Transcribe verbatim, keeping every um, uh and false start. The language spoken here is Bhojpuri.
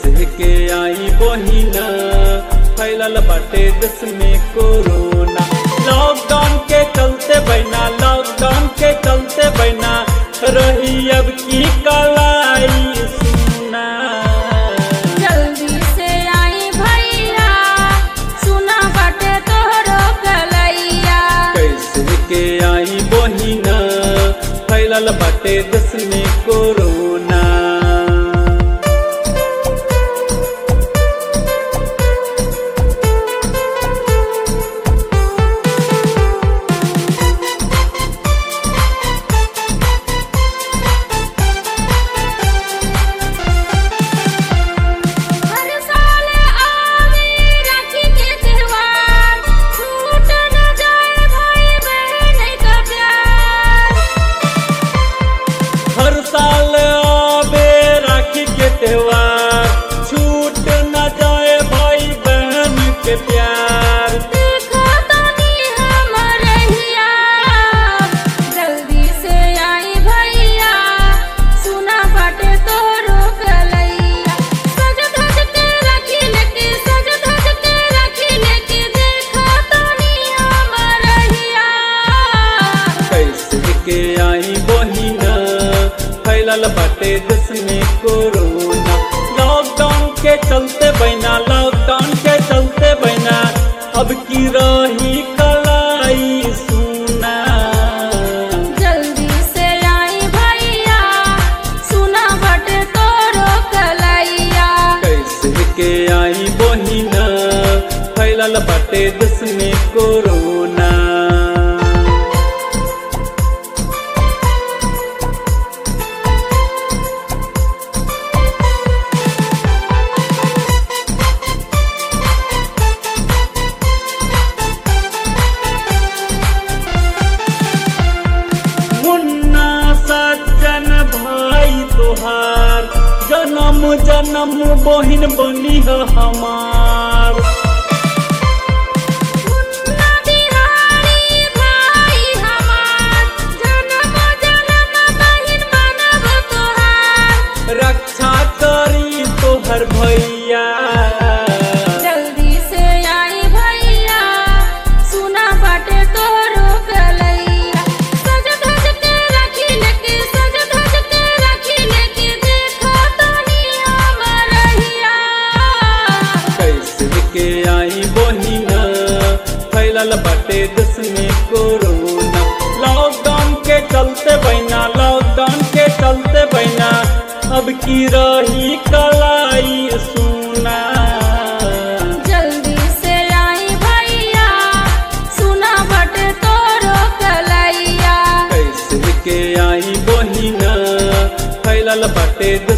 कैसे के आई बहिना फैलल बाटे देश में कोरोना। लॉकडाउन के चलते बहना लॉकडाउन के चलते बहना रही अब की कलाई सुना। जल्दी से आई भैया सुना बाटे तोहरो कलैया। कैसे के आई बहिना फैलल बाटे देश में कोरोना। हर साल आवे राखी के त्योहार छूट न जाए भाई बहन के प्यार। देखो तनी हमर रहिया जल्दी से आई भैया सुना बाटे तोहरो कलैया। सज धज के राखी लेके सज धज के राखी लेके देखो तनी हमर रहिया। कैसे के आई बहिना फैलल बाटे देश में कोरोना। लॉकडाउन के चलते बहना लॉकडाउन के चलते बहना अब की रही कलाई सुना। जल्दी से आई भैया सुना बाटे तोहरो कलैया। कैसे के आई बहिना फैलल बाटे देश में कोरोना। मुन्ना सज्जन भाई तोहार जन्म जन्म बहिन बनी हो हमार। मुन्ना बिहारी भाई हमार जन्म जन्म बहिन बनब तोहार। रक्षा करी तोहर भैया। जल्दी से आई भैया सुना बाटे तोहरो कलैया। सज धज के राखी लेके सज धज के राखी लेके देखो तनी हमर रहिया। कैसे के आई बहिना फैलल बाटे देश में कोरोना। लॉकडाउन के चलते बहना लॉकडाउन के चलते बहना अब की रही कलाई सुना। जल्दी से आई भैया सुना बाटे तोहरो कलैया। कैसे के आई बहिना फैलल बाटे